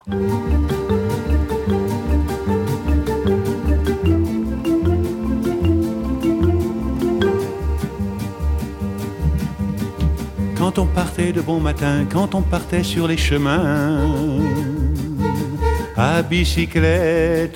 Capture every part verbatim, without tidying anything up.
Quand on partait de bon matin, quand on partait sur les chemins, à bicyclette.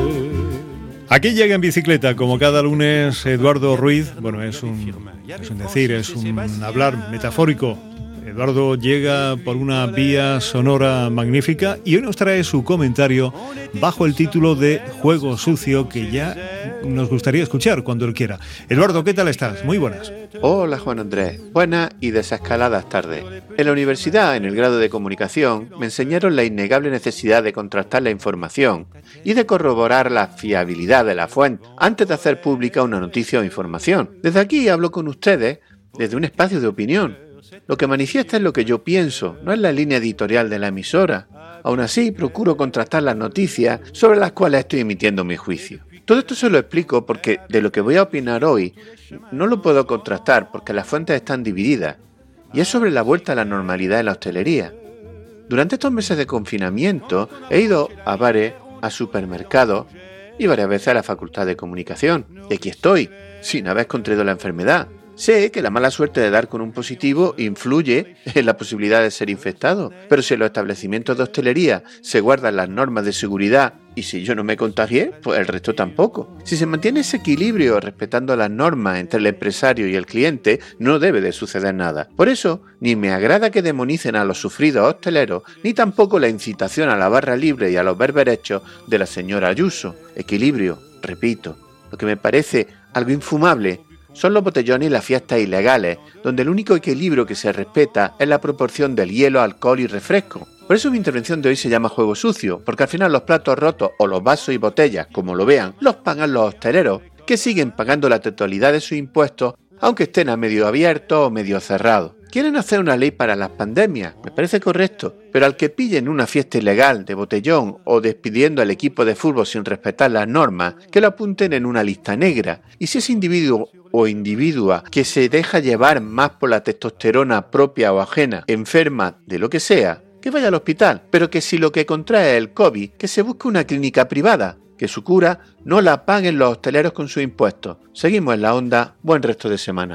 Aquí llega en bicicleta, como cada lunes, Eduardo Ruiz. Bueno, es un, es un decir, es un hablar metafórico. Eduardo llega por una vía sonora magnífica y hoy nos trae su comentario bajo el título de Juego Sucio, que ya nos gustaría escuchar cuando él quiera. Eduardo, ¿qué tal estás? Muy buenas. Hola Juan Andrés, buenas y desescaladas tardes. En la universidad, en el grado de comunicación, me enseñaron la innegable necesidad de contrastar la información y de corroborar la fiabilidad de la fuente antes de hacer pública una noticia o información. Desde aquí hablo con ustedes desde un espacio de opinión. Lo que manifiesta es lo que yo pienso, no es la línea editorial de la emisora. Aún así, procuro contrastar las noticias sobre las cuales estoy emitiendo mi juicio. Todo esto se lo explico porque de lo que voy a opinar hoy no lo puedo contrastar porque las fuentes están divididas y es sobre la vuelta a la normalidad en la hostelería. Durante estos meses de confinamiento he ido a bares, a supermercados y varias veces a la Facultad de Comunicación. Y aquí estoy, sin haber contraído la enfermedad. Sé que la mala suerte de dar con un positivo influye en la posibilidad de ser infectado, pero si en los establecimientos de hostelería se guardan las normas de seguridad y si yo no me contagié, pues el resto tampoco. Si se mantiene ese equilibrio respetando las normas entre el empresario y el cliente, no debe de suceder nada. Por eso, ni me agrada que demonicen a los sufridos hosteleros, ni tampoco la incitación a la barra libre y a los berberechos de la señora Ayuso. Equilibrio, repito. Lo que me parece algo infumable son los botellones y las fiestas ilegales, donde el único equilibrio que se respeta es la proporción del hielo, alcohol y refresco. Por eso mi intervención de hoy se llama Juego Sucio, porque al final los platos rotos o los vasos y botellas, como lo vean, los pagan los hosteleros, que siguen pagando la totalidad de sus impuestos, aunque estén a medio abierto o medio cerrado. Quieren hacer una ley para las pandemias, me parece correcto, pero al que pillen una fiesta ilegal de botellón o despidiendo al equipo de fútbol sin respetar las normas, que lo apunten en una lista negra. Y si ese individuo o individua que se deja llevar más por la testosterona propia o ajena, enferma de lo que sea, que vaya al hospital, pero que si lo que contrae es el COVID, que se busque una clínica privada, que su cura no la paguen los hosteleros con sus impuestos. Seguimos en la onda, buen resto de semana.